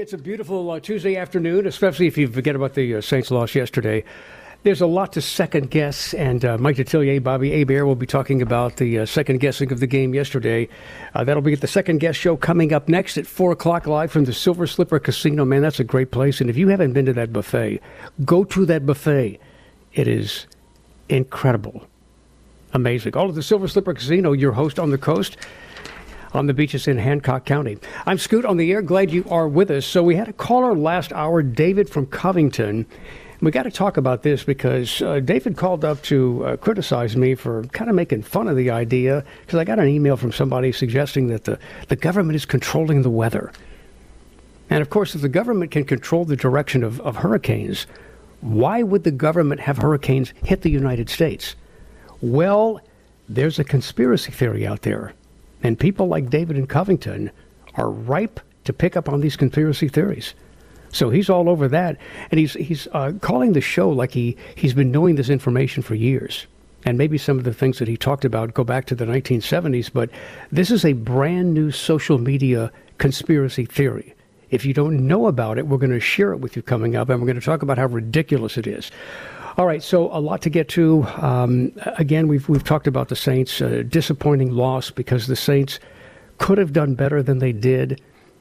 It's a beautiful Tuesday afternoon, especially if you forget about the Saints loss yesterday. There's a lot to second guess, and Mike Detillier, Bobby Hebert will be talking about the second guessing of the game yesterday. That'll be at the second guess show coming up next at 4 o'clock live from the Silver Slipper Casino. Man, that's a great place, and if you haven't been to that buffet, go to that buffet. It is incredible. Amazing. All of the Silver Slipper Casino, your host on the coast, on the beaches in Hancock County. I'm Scoot on the air. Glad you are with us. So we had a caller last hour, David from Covington. We got to talk about this because David called up to criticize me for kind of making fun of the idea because I got an email from somebody suggesting that the government is controlling the weather. And, of course, if the government can control the direction of hurricanes, why would the government have hurricanes hit the United States? Well, there's a conspiracy theory out there. And people like David in Covington are ripe to pick up on these conspiracy theories. So he's all over that, and he's calling the show like he's been knowing this information for years. And maybe some of the things that he talked about go back to the 1970s, but this is a brand new social media conspiracy theory. If you don't know about it, we're going to share it with you coming up, and we're going to talk about how ridiculous it is. All right, so a lot to get to. Again, we've talked about the Saints, disappointing loss because the Saints could have done better than they did.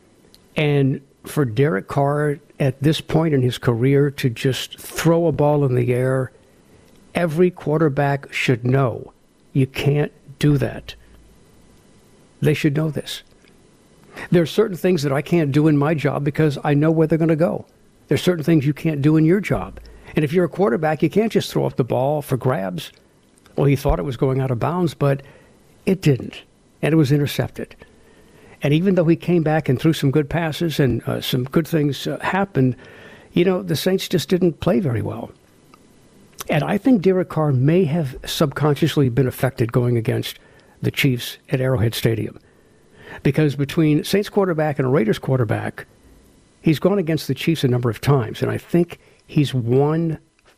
And for Derek Carr at this point in his career to just throw a ball in the air, every quarterback should know you can't do that. They should know this. There are certain things that I can't do in my job because I know where they're going to go. There's certain things you can't do in your job. And if you're a quarterback, you can't just throw up the ball for grabs. Well, he thought it was going out of bounds, but it didn't. And it was intercepted. And even though he came back and threw some good passes and some good things happened, the Saints just didn't play very well. And I think Derek Carr may have subconsciously been affected going against the Chiefs at Arrowhead Stadium. Because between Saints quarterback and a Raiders quarterback, he's gone against the Chiefs a number of times. And I think he's won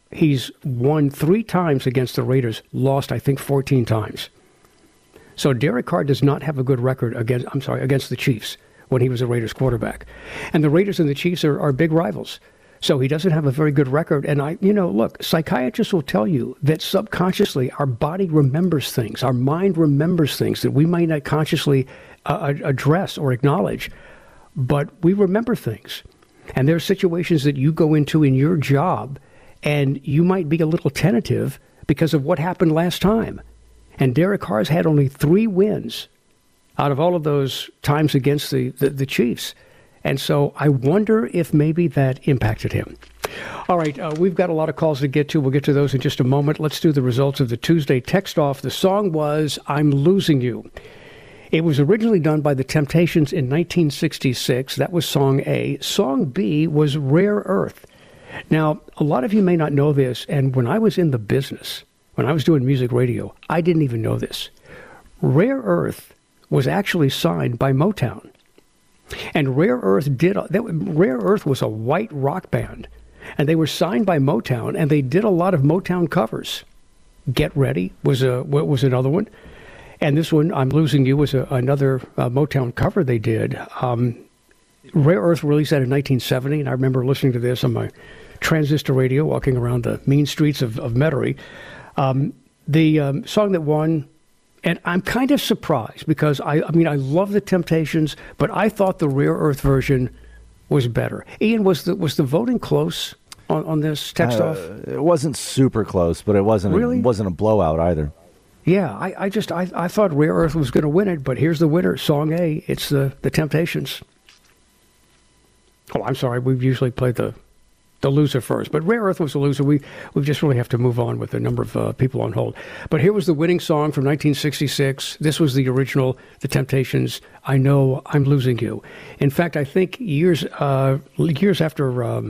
3 times against the Raiders, lost, I think, 14 times. So Derek Carr does not have a good record against the Chiefs when he was a Raiders quarterback. And the Raiders and the Chiefs are big rivals. So he doesn't have a very good record. And look, psychiatrists will tell you that subconsciously our body remembers things. Our mind remembers things that we might not consciously address or acknowledge. But we remember things. And there are situations that you go into in your job and you might be a little tentative because of what happened last time. And Derek Carr's had only 3 wins out of all of those times against the Chiefs. And so I wonder if maybe that impacted him. All right, we've got a lot of calls to get to. We'll get to those in just a moment. Let's do the results of the Tuesday text off. The song was I'm Losing You. It was originally done by the Temptations in 1966. That was song A. Song B was Rare Earth. Now, a lot of you may not know this, and when I was in the business, when I was doing music radio, I didn't even know this. Rare Earth was actually signed by Motown. And Rare Earth was a white rock band. And they were signed by Motown, and they did a lot of Motown covers. Get Ready was another one. And this one, I'm Losing You, was another Motown cover they did. Rare Earth released that in 1970, and I remember listening to this on my transistor radio, walking around the mean streets of Metairie. The song that won, and I'm kind of surprised because I love the Temptations, but I thought the Rare Earth version was better. Ian, was the voting close on this text off? It wasn't super close, but it wasn't a blowout either. Yeah, I thought Rare Earth was going to win it, but here's the winner, song A. It's the Temptations. Oh, I'm sorry. We usually play the loser first, but Rare Earth was the loser. We just really have to move on with a number of people on hold. But here was the winning song from 1966. This was the original, the Temptations. I Know I'm Losing You. In fact, I think years after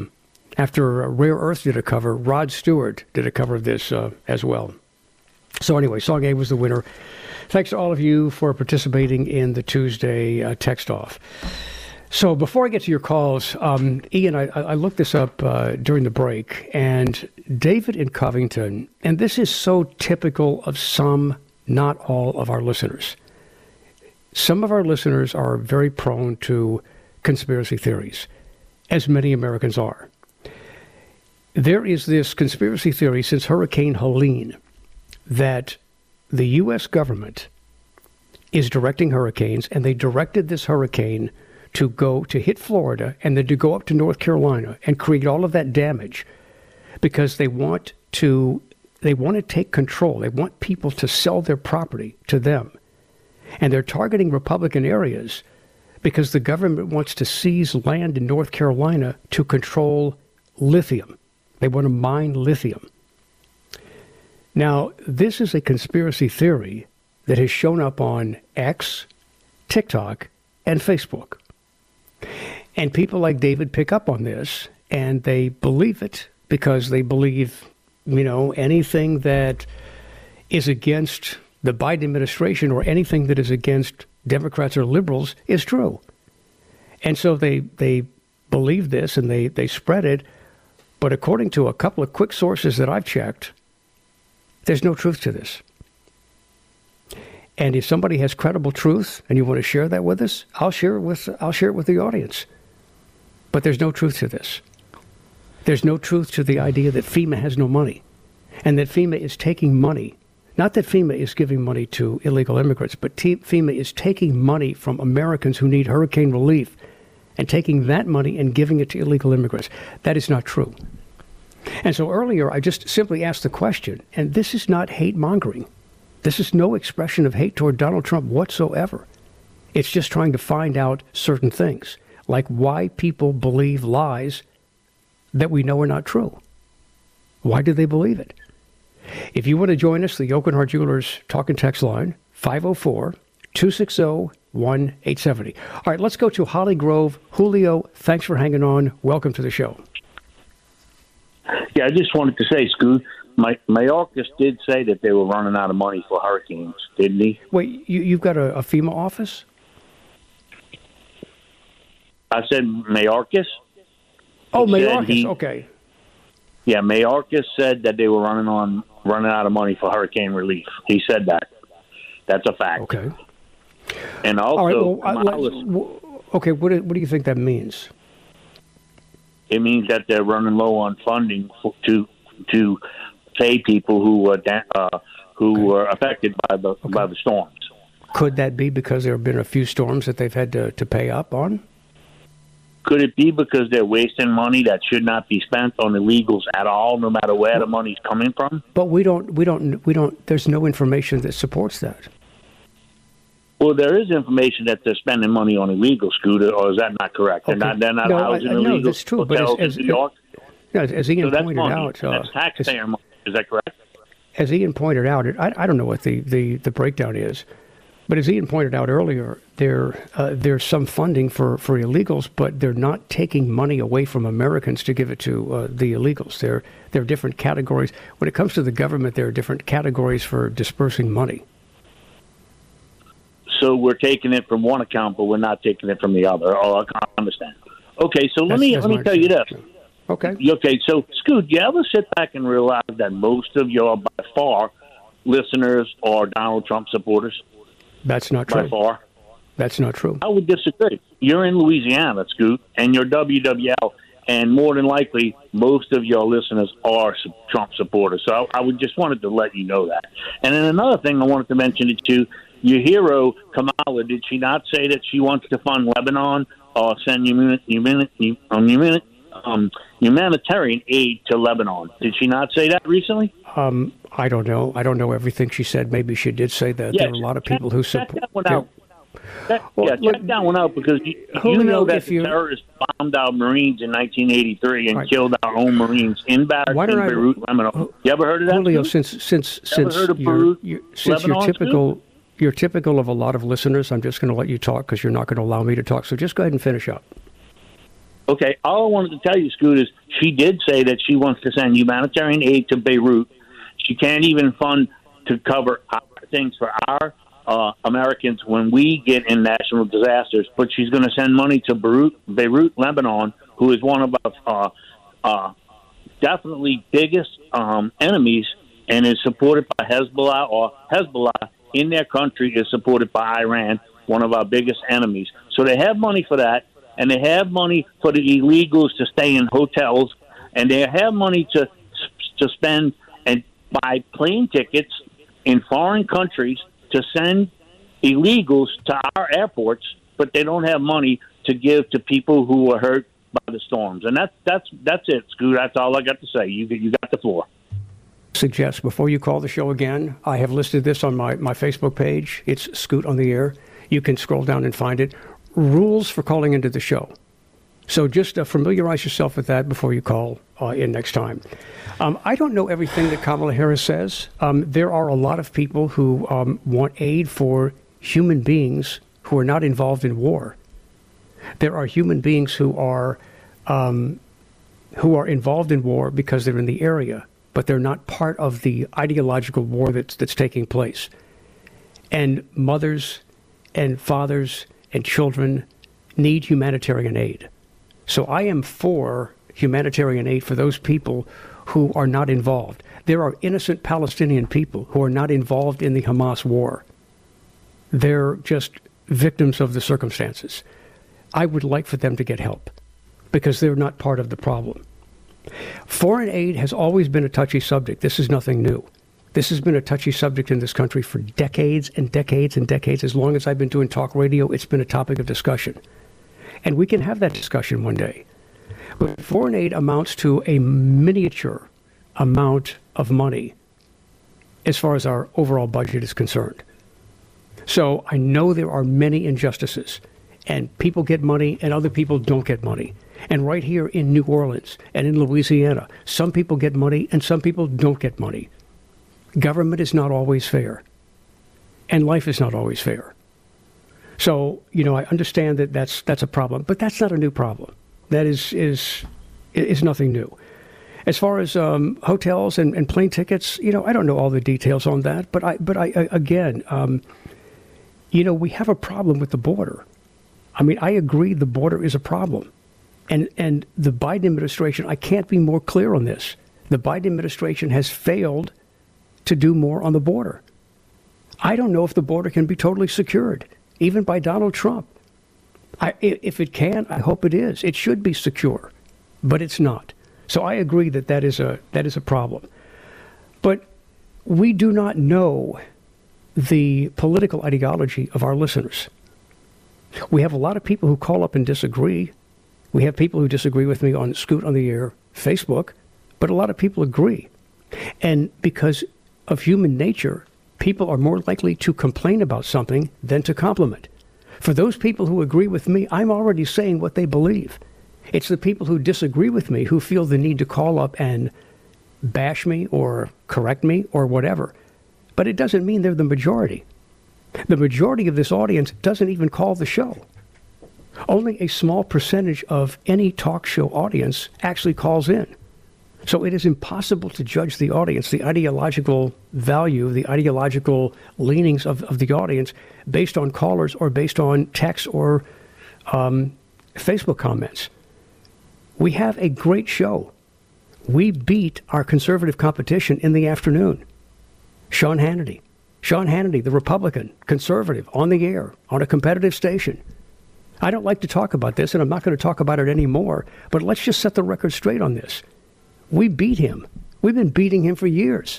Rare Earth did a cover, Rod Stewart did a cover of this as well. So anyway, song A was the winner. Thanks to all of you for participating in the Tuesday text off. So before I get to your calls, Ian, I looked this up during the break, and David in Covington, and this is so typical of some, not all of our listeners. Some of our listeners are very prone to conspiracy theories. as many Americans are. There is this conspiracy theory since Hurricane Helene that the U.S. government is directing hurricanes, and they directed this hurricane to hit Florida and then to go up to North Carolina and create all of that damage because they want to take control. They want people to sell their property to them. And they're targeting Republican areas because the government wants to seize land in North Carolina to control lithium. They want to mine lithium. Now, this is a conspiracy theory that has shown up on X, TikTok, and Facebook. And people like David pick up on this, and they believe it because they believe, anything that is against the Biden administration or anything that is against Democrats or liberals is true. And so they believe this and they spread it. But according to a couple of quick sources that I've checked, there's no truth to this. And if somebody has credible truth and you want to share that with us, I'll share it with the audience. But there's no truth to this. There's no truth to the idea that FEMA has no money and that FEMA is taking money. Not that FEMA is giving money to illegal immigrants, but FEMA is taking money from Americans who need hurricane relief and taking that money and giving it to illegal immigrants. That is not true. And so earlier, I just simply asked the question, and this is not hate mongering. This is no expression of hate toward Donald Trump whatsoever. It's just trying to find out certain things, like why people believe lies that we know are not true. Why do they believe it? If you want to join us, the Oakenhart Jewelers Talk and Text line, 504-260-1870. All right, let's go to Holly Grove. Julio, thanks for hanging on. Welcome to the show. Yeah, I just wanted to say, Scoot, Mayorkas did say that they were running out of money for hurricanes, didn't he? Wait, you've got a FEMA office? I said Mayorkas. Oh, Mayorkas, okay. Yeah, Mayorkas said that they were running out of money for hurricane relief. He said that. That's a fact. Okay. And also, all right, okay, what do you think that means? It means that they're running low on funding to pay people who were affected by the storms. Could that be because there have been a few storms that they've had to pay up on? Could it be because they're wasting money that should not be spent on illegals at all, no matter where the money's coming from? But we don't. There's no information that supports that. Well, there is information that they're spending money on illegals, Scooter, or is that not correct? Okay. They're not housing illegals. No, that's true. But as New York. As Ian pointed money. out, that's taxpayer money. Is that correct? As Ian pointed out, I don't know what the breakdown is, but as Ian pointed out earlier, there's some funding for illegals, but they're not taking money away from Americans to give it to the illegals. There are different categories. When it comes to the government, there are different categories for dispersing money. So we're taking it from one account, but we're not taking it from the other. Oh, I can't understand. Okay, so let me tell you this. Okay. Okay, so Scoot, you ever sit back and realize that most of your, by far, listeners are Donald Trump supporters? That's not true. By far. That's not true. I would disagree. You're in Louisiana, Scoot, and you're WWL, and more than likely, most of your listeners are Trump supporters. So I would just wanted to let you know that. And then another thing I wanted to mention to you, your hero, Kamala, did she not say that she wants to fund Lebanon or send humanitarian aid to Lebanon? Did she not say that recently? I don't know. I don't know everything she said. Maybe she did say that. There are a lot of people who support. Check that one out. Check that one out because you know that the terrorists bombed our Marines in 1983 and killed our own Marines in barracks in Beirut, Lebanon. You ever heard of that? Julio, since you're typical of a lot of listeners, I'm just going to let you talk because you're not going to allow me to talk. So just go ahead and finish up. Okay, all I wanted to tell you, Scoot, is she did say that she wants to send humanitarian aid to Beirut. She can't even fund to cover things for our Americans when we get in national disasters, but she's going to send money to Beirut, Lebanon, who is one of our definitely biggest enemies and is supported by Hezbollah, or Hezbollah in their country is supported by Iran, one of our biggest enemies. So they have money for that. and they have money for the illegals to stay in hotels, and they have money to spend and buy plane tickets in foreign countries to send illegals to our airports, but they don't have money to give to people who were hurt by the storms. And that's it, Scoot. That's all I got to say. You got the floor. Suggest before you call the show again, I have listed this on my Facebook page. It's Scoot on the Air. You can scroll down and find it. Rules for calling into the show. So just familiarize yourself with that before you call in next time. I don't know everything that Kamala Harris says. There are a lot of people who want aid for human beings who are not involved in war. There are human beings who are involved in war because they're in the area, but they're not part of the ideological war that's taking place. And mothers and fathers and children need humanitarian aid. So I am for humanitarian aid for those people who are not involved. There are innocent Palestinian people who are not involved in the Hamas war. They're just victims of the circumstances. I would like for them to get help because they're not part of the problem. Foreign aid has always been a touchy subject. This is nothing new. This has been a touchy subject in this country for decades and decades and decades. As long as I've been doing talk radio, it's been a topic of discussion. And we can have that discussion one day. But foreign aid amounts to a miniature amount of money as far as our overall budget is concerned. So I know there are many injustices, and people get money and other people don't get money. And right here in New Orleans and in Louisiana, some people get money and some people don't get money. Government is not always fair, and life is not always fair. So, I understand that that's a problem, but that's not a new problem. That is nothing new. As far as hotels and plane tickets, I don't know all the details on that, but I again, we have a problem with the border. I mean, I agree the border is a problem. And the Biden administration, I can't be more clear on this. The Biden administration has failed to do more on the border. I don't know if the border can be totally secured, even by Donald Trump. If it can, I hope it is. It should be secure, but it's not. So I agree that is a problem. But we do not know the political ideology of our listeners. We have a lot of people who call up and disagree. We have people who disagree with me on Scoot on the Air Facebook, but a lot of people agree. And because of human nature, people are more likely to complain about something than to compliment. For those people who agree with me, I'm already saying what they believe. It's the people who disagree with me who feel the need to call up and bash me or correct me or whatever. But it doesn't mean they're the majority. The majority of this audience doesn't even call the show. Only a small percentage of any talk show audience actually calls in. So it is impossible to judge the audience, the ideological value, the ideological leanings of the audience based on callers or based on text or Facebook comments. We have a great show. We beat our conservative competition in the afternoon. Sean Hannity, the Republican, conservative, on the air, on a competitive station. I don't like to talk about this, and I'm not going to talk about it anymore, but let's just set the record straight on this. We beat him. We've been beating him for years.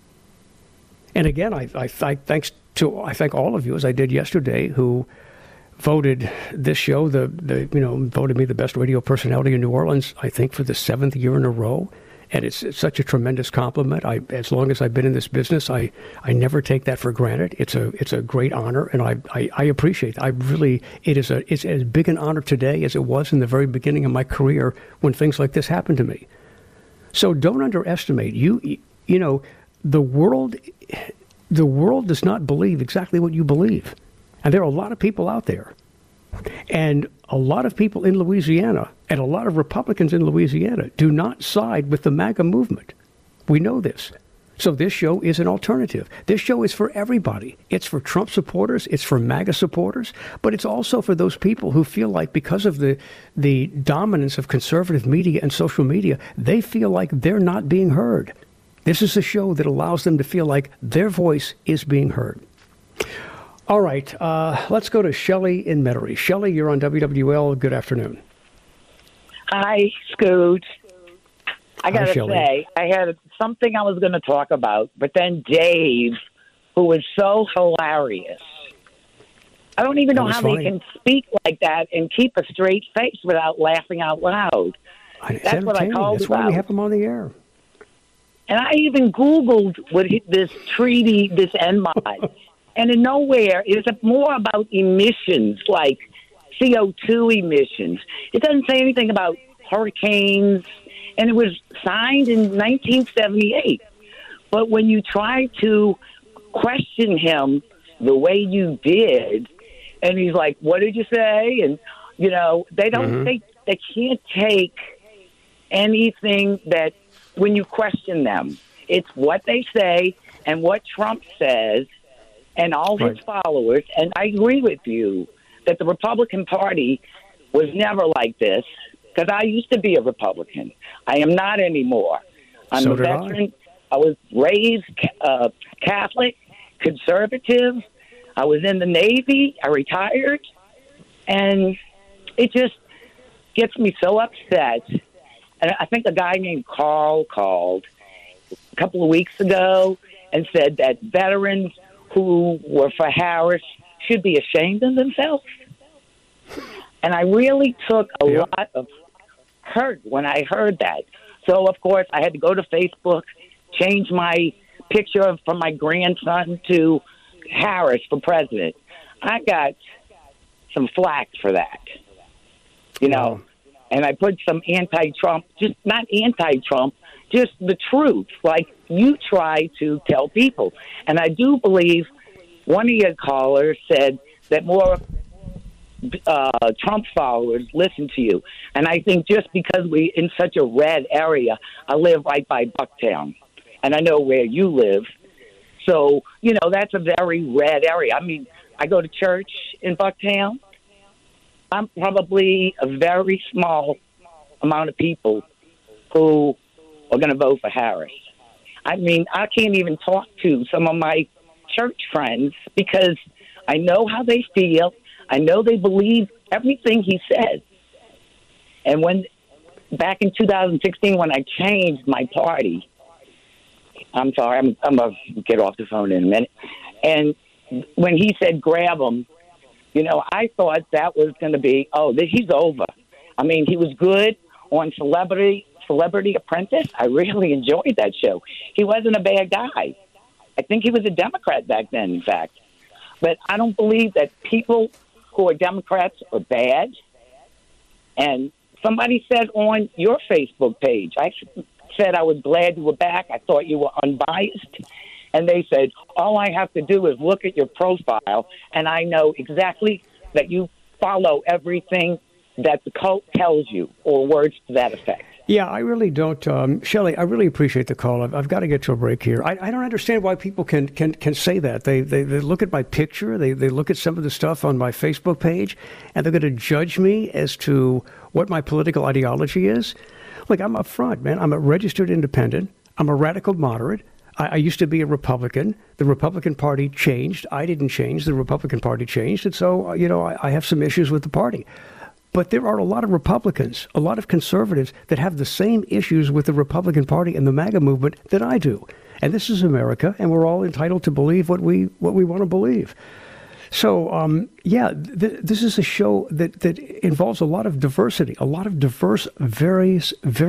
And again, I thank all of you, as I did yesterday, who voted this show, voted me the best radio personality in New Orleans, I think for the 7th year in a row. And it's such a tremendous compliment. As long as I've been in this business, I never take that for granted. It's a great honor, and I appreciate it. It's as big an honor today as it was in the very beginning of my career when things like this happened to me. So don't underestimate. The world does not believe exactly what you believe. And there are a lot of people out there. And a lot of people in Louisiana and a lot of Republicans in Louisiana do not side with the MAGA movement. We know this. So this show is an alternative. This show is for everybody. It's for Trump supporters. It's for MAGA supporters. But it's also for those people who feel like because of the dominance of conservative media and social media, they feel like they're not being heard. This is a show that allows them to feel like their voice is being heard. All right, let's go to Shelley in Metairie. Shelley, you're on WWL. Good afternoon. Hi, Scoot. I got to Shelley. say, I had something I was going to talk about, but then Dave, who was so hilarious. I don't even know how funny. they can speak like that and keep a straight face without laughing out loud. It's That's what I entertaining. called That's why we about. have them on the air. And I even Googled this treaty, this NMOD, and in nowhere is it more about emissions, like CO2 emissions. It doesn't say anything about hurricanes, and it was signed in 1978. But when you try to question him the way you did, and he's like, "What did you say?" And they don't they can't take anything that when you question them. It's what they say and what Trump says and all his followers. And I agree with you that the Republican Party was never like this, because I used to be a Republican. I am not anymore. I'm a veteran. I was raised Catholic, conservative. I was in the Navy. I retired. And it just gets me so upset. And I think a guy named Carl called a couple of weeks ago and said that veterans who were for Harris should be ashamed of themselves. And I really took a lot of hurt when I heard that. So, of course, I had to go to Facebook, change my picture from my grandson to Harris for president. I got some flack for that, and I put some anti-Trump, just not anti-Trump, just the truth, like you try to tell people. And I do believe one of your callers said that more Trump followers listen to you. And I think just because we in such a red area, I live right by Bucktown, and I know where you live. So, that's a very red area. I mean, I go to church in Bucktown. I'm probably a very small amount of people who are going to vote for Harris. I mean, I can't even talk to some of my church friends because I know how they feel. I know they believe everything he says. And back in 2016, when I changed my party, I'm sorry, I'm going to get off the phone in a minute. And when he said grab him, I thought that was going to be, he's over. I mean, he was good on Celebrity Apprentice. I really enjoyed that show. He wasn't a bad guy. I think he was a Democrat back then, in fact. But I don't believe that people who are Democrats are bad. And somebody said on your Facebook page, I said I was glad you were back. I thought you were unbiased. And they said, all I have to do is look at your profile, and I know exactly that you follow everything that the cult tells you, or words to that effect. Yeah, I really don't. Shelley, I really appreciate the call. I've got to get to a break here. I don't understand why people can say that. They look at my picture, they look at some of the stuff on my Facebook page, and they're going to judge me as to what my political ideology is. Look, I'm up front, man. I'm a registered independent. I'm a radical moderate. I used to be a Republican. The Republican Party changed. I didn't change. The Republican Party changed. And so, I have some issues with the party. But there are a lot of Republicans, a lot of conservatives that have the same issues with the Republican Party and the MAGA movement that I do. And this is America, and we're all entitled to believe what we want to believe. So, this is a show that involves a lot of diversity, a lot of diverse, various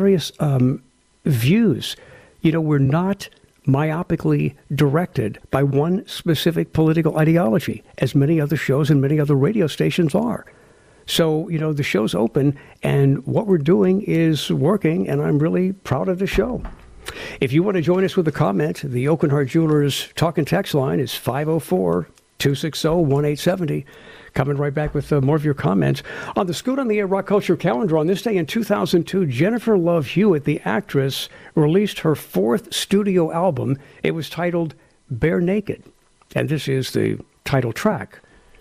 views. We're not myopically directed by one specific political ideology, as many other shows and many other radio stations are. So, the show's open, and what we're doing is working, and I'm really proud of the show. If you want to join us with a comment, the Oakenheart Jewelers talk and text line is 504-260-1870. Coming right back with more of your comments. On the Scoot on the Air Rock Culture calendar, on this day in 2002, Jennifer Love Hewitt, the actress, released her fourth studio album. It was titled Bare Naked, and this is the title track.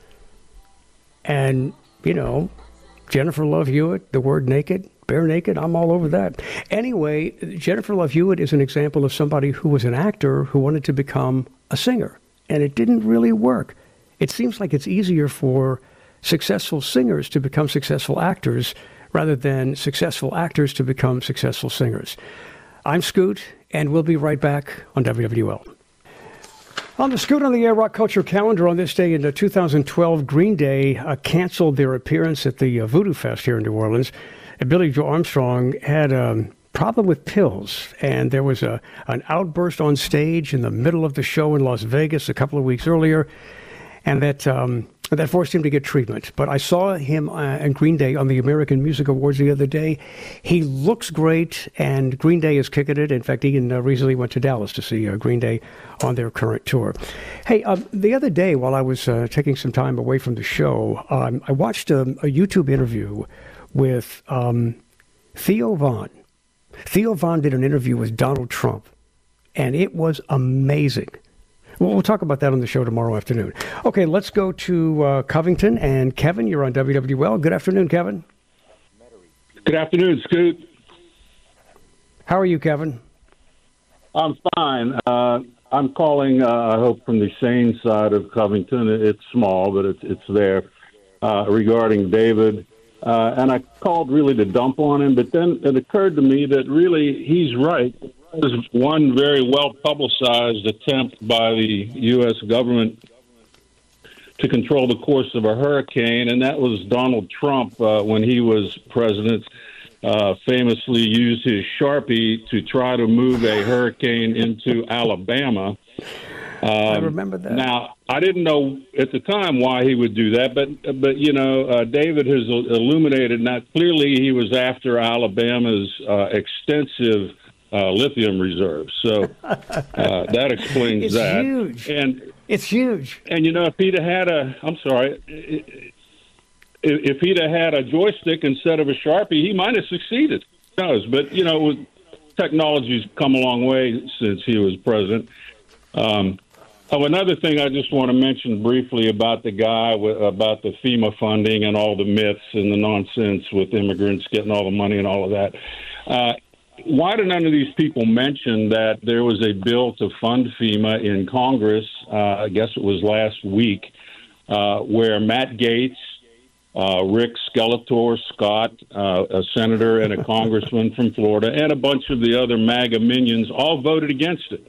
And, Jennifer Love Hewitt, the word naked, bare naked, I'm all over that. Anyway, Jennifer Love Hewitt is an example of somebody who was an actor who wanted to become a singer, and it didn't really work. it seems like it's easier for successful singers to become successful actors rather than successful actors to become successful singers. I'm Scoot, and we'll be right back on WWL. On the Scoot on the Air Rock Culture calendar on this day in 2012, Green Day canceled their appearance at the Voodoo Fest here in New Orleans. And Billy Joe Armstrong had a problem with pills, and there was an outburst on stage in the middle of the show in Las Vegas a couple of weeks earlier, and that forced him to get treatment. But I saw him and Green Day on the American Music Awards the other day. He looks great, and Green Day is kicking it. In fact, Ian recently went to Dallas to see Green Day on their current tour. Hey, the other day while I was taking some time away from the show, I watched a YouTube interview with Theo Von. Theo Von did an interview with Donald Trump, and it was amazing. We'll talk about that on the show tomorrow afternoon. Okay, let's go to Covington. And Kevin, you're on WWL. Good afternoon, Kevin. Good afternoon, Scoot. How are you, Kevin? I'm fine. I'm calling, I hope, from the sane side of Covington. It's small, but it's there, regarding David. And I called really to dump on him, but then it occurred to me that really he's right. There's one very well-publicized attempt by the U.S. government to control the course of a hurricane, and that was Donald Trump, when he was president, famously used his Sharpie to try to move a hurricane into Alabama. I remember that. Now, I didn't know at the time why he would do that, but you know, David has illuminated that clearly he was after Alabama's extensive lithium reserves. So that explains it's that. Huge. And it's huge. And you know, if he'd have had if he'd have had a joystick instead of a Sharpie, he might have succeeded. Who knows? But you know, technology's come a long way since he was president. Another thing I just want to mention briefly about the guy about the FEMA funding and all the myths and the nonsense with immigrants getting all the money and all of that. Why do none of these people mention that there was a bill to fund FEMA in Congress, I guess it was last week, where Matt Gaetz, Rick Skeletor Scott, a senator and a congressman from Florida, and a bunch of the other MAGA minions all voted against it.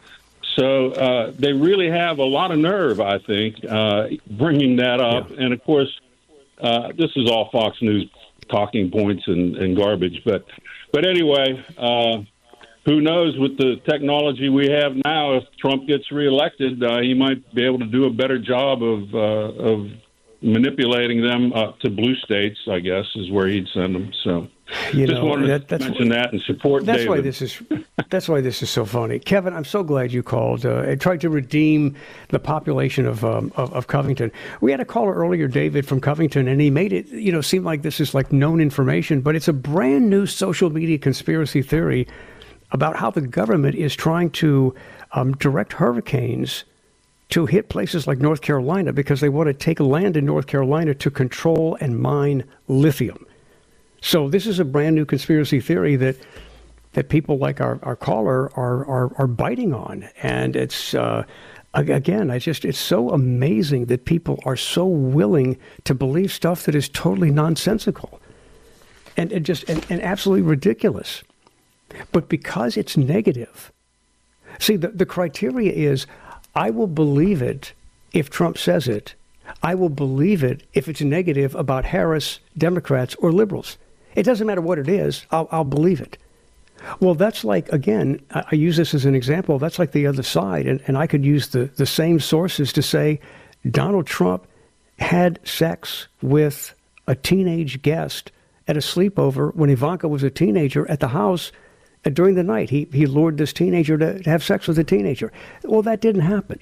So they really have a lot of nerve, I think, bringing that up. Yeah. And, of course, this is all Fox News talking points and garbage. But anyway, who knows with the technology we have now, if Trump gets reelected, he might be able to do a better job of manipulating them to blue states, I guess, is where he'd send them. So just wanted to mention that and support David. That's why this is so funny. Kevin, I'm so glad you called and tried to redeem the population of Covington. We had a caller earlier, David, from Covington, and he made it seem like this is like known information, but it's a brand new social media conspiracy theory about how the government is trying to direct hurricanes to hit places like North Carolina because they want to take land in North Carolina to control and mine lithium. So this is a brand new conspiracy theory that people like our caller are biting on. And it's, again, it's so amazing that people are so willing to believe stuff that is totally nonsensical and absolutely ridiculous. But because it's negative, see, the criteria is, I will believe it if Trump says it. I will believe it if it's negative about Harris, Democrats, or liberals. It doesn't matter what it is. I'll believe it. Well, that's like, again, I use this as an example. That's like the other side. And I could use the same sources to say Donald Trump had sex with a teenage guest at a sleepover when Ivanka was a teenager at the house. During the night, he lured this teenager to have sex with a teenager. Well, that didn't happen.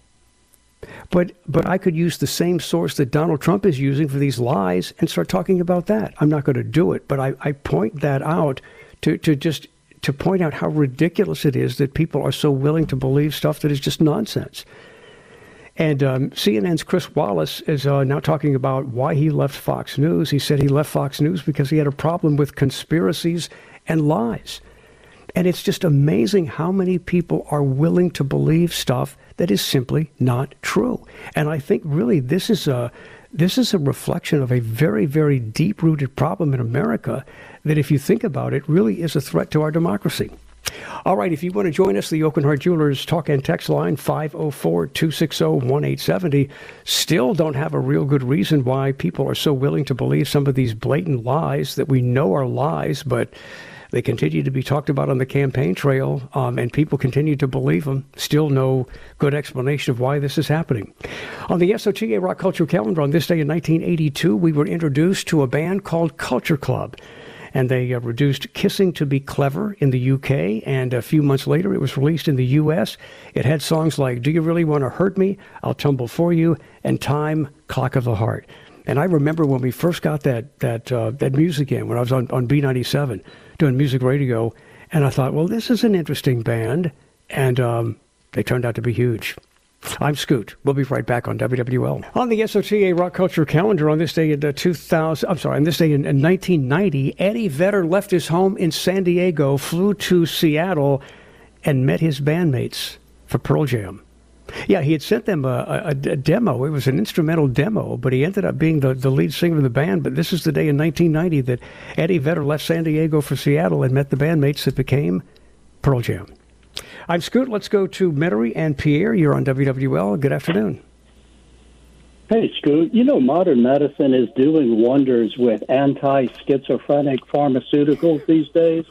But I could use the same source that Donald Trump is using for these lies and start talking about that. I'm not going to do it, but I point that out to point out how ridiculous it is that people are so willing to believe stuff that is just nonsense. And CNN's Chris Wallace is now talking about why he left Fox News. He said he left Fox News because he had a problem with conspiracies and lies. And it's just amazing how many people are willing to believe stuff that is simply not true. And I think really this is a reflection of a very, very deep-rooted problem in America that, if you think about it, really is a threat to our democracy. All right, if you want to join us, the Aucoin Hart Jewelers talk and text line, 504-260-1870. Still don't have a real good reason why people are so willing to believe some of these blatant lies that we know are lies, but they continue to be talked about on the campaign trail, and people continue to believe them. Still no good explanation of why this is happening. On the SOTA Rock Culture Calendar, on this day in 1982, we were introduced to a band called Culture Club. And they reduced Kissing to Be Clever in the UK, and a few months later it was released in the US. It had songs like Do You Really Want to Hurt Me, I'll Tumble For You, and Time, Clock of the Heart. And I remember when we first got that music in, when I was on B97 doing music radio, and I thought, well, this is an interesting band, and they turned out to be huge. I'm Scoot. We'll be right back on WWL. On the SOTA Rock Culture Calendar, on this day in 1990, Eddie Vedder left his home in San Diego, flew to Seattle, and met his bandmates for Pearl Jam. Yeah, he had sent them a demo. It was an instrumental demo, but he ended up being the lead singer of the band. But this is the day in 1990 that Eddie Vedder left San Diego for Seattle and met the bandmates that became Pearl Jam. I'm Scoot. Let's go to Metairie and Pierre. You're on WWL. Good afternoon. Hey, Scoot. You know, modern medicine is doing wonders with anti-schizophrenic pharmaceuticals these days.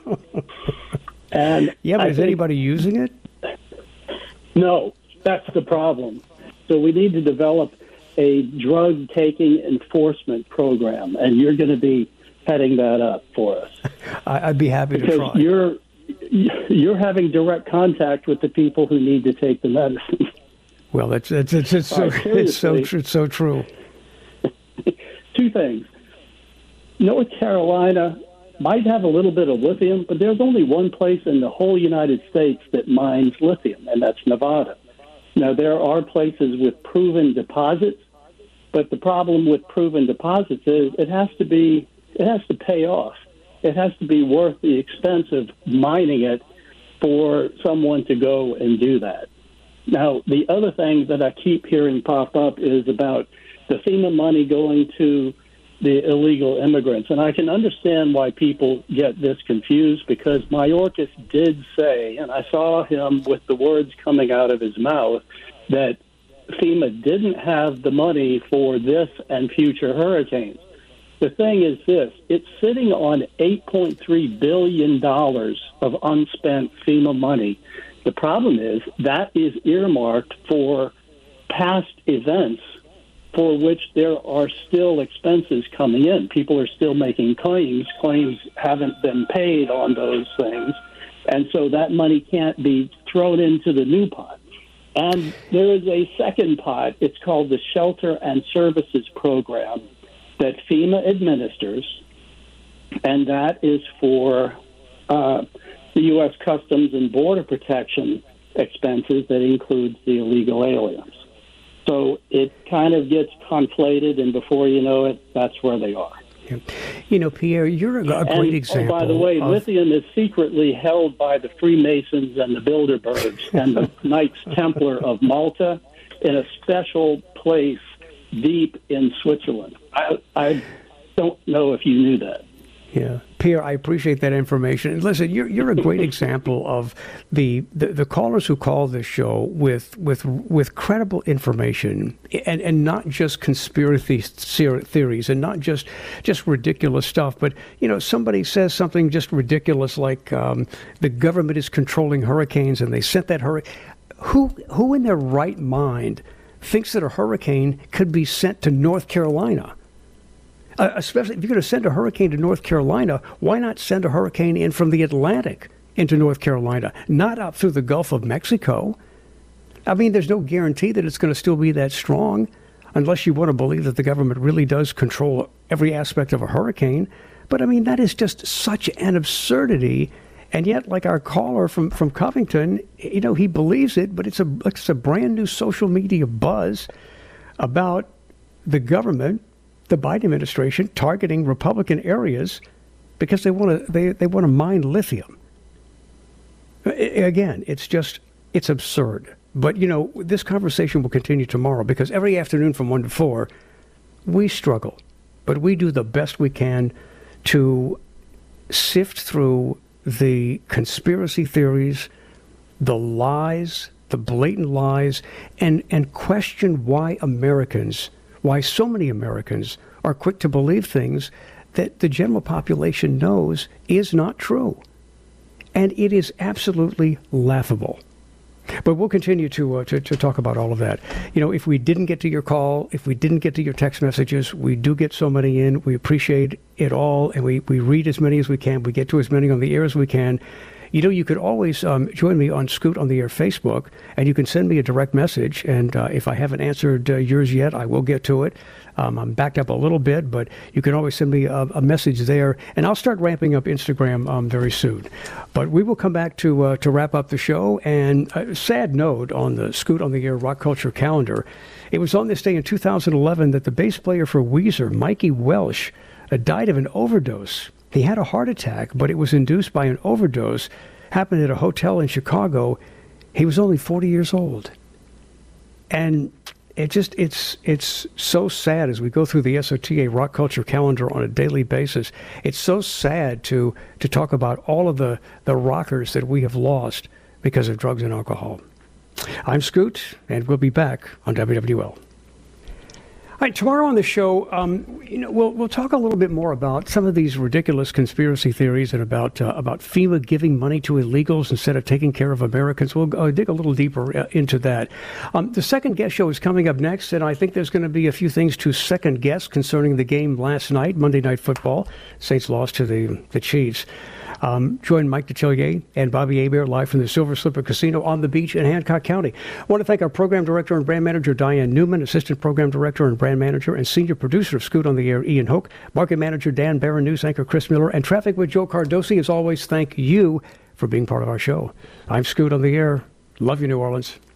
And yeah, but is anybody using it? No, that's the problem. So we need to develop a drug-taking enforcement program, and you're going to be heading that up for us. I'd be happy to try. Because you're having direct contact with the people who need to take the medicine. Well, it's so true. Two things. North Carolina might have a little bit of lithium, but there's only one place in the whole United States that mines lithium, and that's Nevada. Now, there are places with proven deposits, but the problem with proven deposits is it has to pay off. It has to be worth the expense of mining it for someone to go and do that. Now, the other thing that I keep hearing pop up is about the FEMA money going to the illegal immigrants. And I can understand why people get this confused, because Mayorkas did say, and I saw him with the words coming out of his mouth, that FEMA didn't have the money for this and future hurricanes. The thing is this, it's sitting on $8.3 billion of unspent FEMA money. The problem is that is earmarked for past events for which there are still expenses coming in. People are still making claims. Claims haven't been paid on those things. And so that money can't be thrown into the new pot. And there is a second pot. It's called the Shelter and Services Program that FEMA administers, and that is for the U.S. Customs and Border Protection expenses that includes the illegal aliens. So it kind of gets conflated, and before you know it, that's where they are. You know, Pierre, you're a great example. Oh, by the way, lithium is secretly held by the Freemasons and the Bilderbergs and the Knights Templar of Malta in a special place deep in Switzerland. I don't know if you knew that. Yeah, Pierre, I appreciate that information. And listen, you're a great example of the callers who call this show with credible information and not just conspiracy theories and not just ridiculous stuff. But you know, somebody says something just ridiculous like the government is controlling hurricanes and they sent that hurricane. Who in their right mind thinks that a hurricane could be sent to North Carolina? Especially if you're going to send a hurricane to North Carolina, why not send a hurricane in from the Atlantic into North Carolina, not out through the Gulf of Mexico? I mean, there's no guarantee that it's going to still be that strong unless you want to believe that the government really does control every aspect of a hurricane. But I mean, that is just such an absurdity. And yet, like our caller from Covington, you know, he believes it, but it's a brand new social media buzz about the government, the Biden administration, targeting Republican areas because they want to mine lithium. Again, it's absurd. But, this conversation will continue tomorrow because every afternoon from 1 to 4, we struggle. But we do the best we can to sift through the conspiracy theories, the lies, the blatant lies, and question why so many Americans are quick to believe things that the general population knows is not true. And it is absolutely laughable. But we'll continue to talk about all of that. If we didn't get to your call, if we didn't get to your text messages, we do get so many in. We appreciate it all, and we read as many as we can. We get to as many on the air as we can. You could always join me on Scoot on the Air Facebook, and you can send me a direct message. And if I haven't answered yours yet, I will get to it. I'm backed up a little bit, but you can always send me a message there. And I'll start ramping up Instagram very soon. But we will come back to wrap up the show. And a sad note on the Scoot on the Air Rock Culture calendar. It was on this day in 2011 that the bass player for Weezer, Mikey Welsh, died of an overdose. He had a heart attack, but it was induced by an overdose. Happened at a hotel in Chicago. He was only 40 years old. And it's so sad as we go through the SOTA Rock Culture calendar on a daily basis. It's so sad to talk about all of the rockers that we have lost because of drugs and alcohol. I'm Scoot, and we'll be back on WWL. All right, tomorrow on the show, we'll talk a little bit more about some of these ridiculous conspiracy theories and about FEMA giving money to illegals instead of taking care of Americans. We'll dig a little deeper into that. The second guest show is coming up next, and I think there's going to be a few things to second guess concerning the game last night, Monday Night Football. Saints lost to the Chiefs. Join Mike Detillier and Bobby Hebert live from the Silver Slipper Casino on the beach in Hancock County. I want to thank our program director and brand manager, Diane Newman, assistant program director and brand manager and senior producer of Scoot on the Air, Ian Hoke, market manager, Dan Barron, news anchor, Chris Miller, and traffic with Joe Cardosi. As always, thank you for being part of our show. I'm Scoot on the Air. Love you, New Orleans.